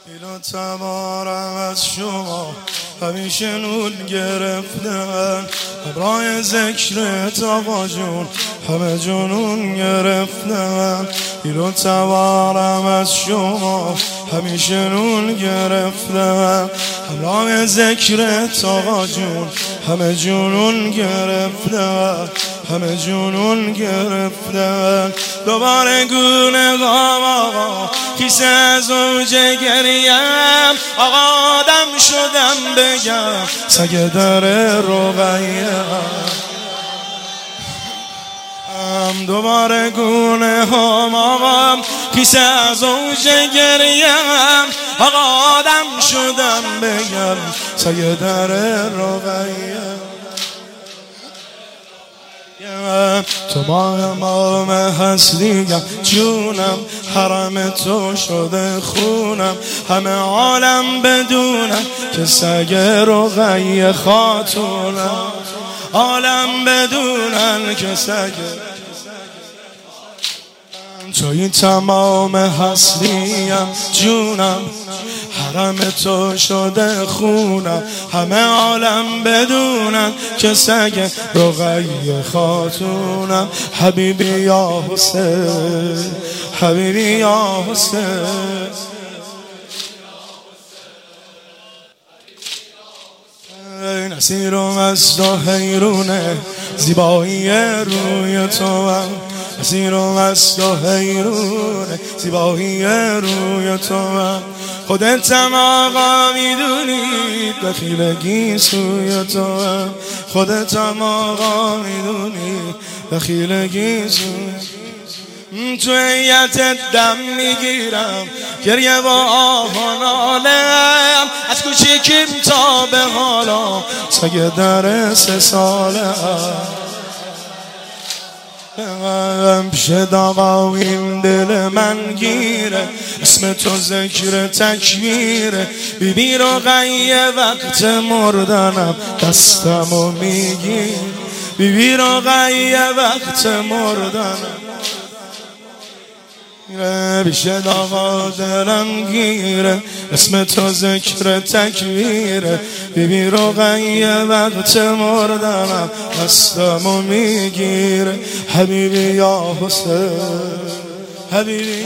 اینا تبارم از شما همیشه نول گرفتن، همراه ذکرت آقا جون همه جنون گرفتن. اینا تبارم از شما همیشه نول گرفتن، همراه ذکرت آقا جون همه جنون گرفتن، همه جنون گرفتن. دوباره گونه غام آقا خیسه از اوج گریم، آقا آدم شدم بگم سگ در رقیه. دوباره گونه هم آقا خیسه از اوج گریم، آقا آدم شدم بگم سگ در رقیه. تو ما امام هستیم جونم، حرم تو شده خونم، همه عالم بدونم که سگ رقیه خاتونم، عالم بدونن که سگ توی تمام هستیم جونم، حرم تو شده خونم، همه عالم بدونن که سگ رقیه خاتونم. حبیبی یا حسین، حبیبی یا حسین، نصیرم از تو حیرونه زیبایی روی تو هم، نصیرم از تو حیرونه زیبایی روی تو هم. خودتم آقا میدونی دخیلگی سوی تو هم، خودتم آقا میدونی دخیلگی سوی تو هیئتت دم میگیرم، گریه با آهانالم، از کوچیکیم تا به حالا سگ در 3 سالم. شد آقا این دل من گیره، اسم تو ذکر تکبیره، بیبی رقیه وقت مردنم دستمو میگیر، بیبی رقیه وقت مردنم بشد آقا دلم گیره، اسم تو ذکر تکبیره، بیبی رقیه وقت مردنم دستمو میگیره. حبیبی یا حسین، حبیبی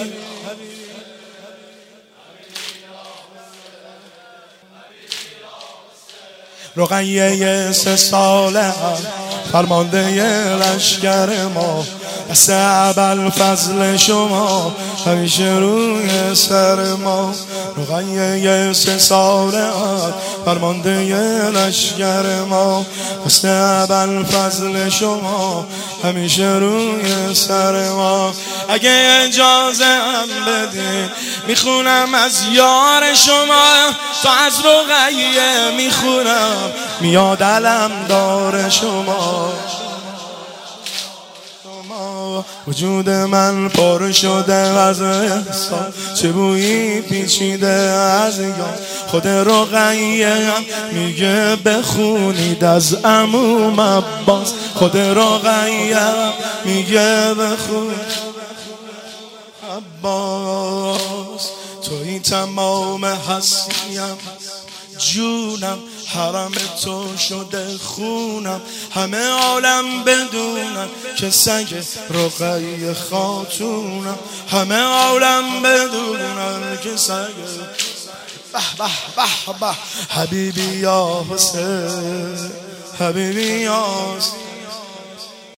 رقیه 3 ساله فرمانده لشکر ما، دست ابوالفضل شما همیشه روی سر ما. رقیه 3 ساله فرمانده لشکر ما، دست ابوالفضل شما همیشه روی سر ما. اگه اجازه هم بدی میخونم از یار شما، تا از رقیه میخونم میاد علم دار شما. وجود من پر شده از احسان، چه بویی پیچیده از یاد، خود رقیه هم میگه بخونید از عموم عباس، خود رقیه هم میگه بخونید عباس. توی تمام هستیم جونم، حرم تو شده خونم، همه عالم بدونن که سگ رقیه خاتونم، همه عالم بدونن که سگ به به به به. حبیبی یا حسین، حبیبی یا حسین.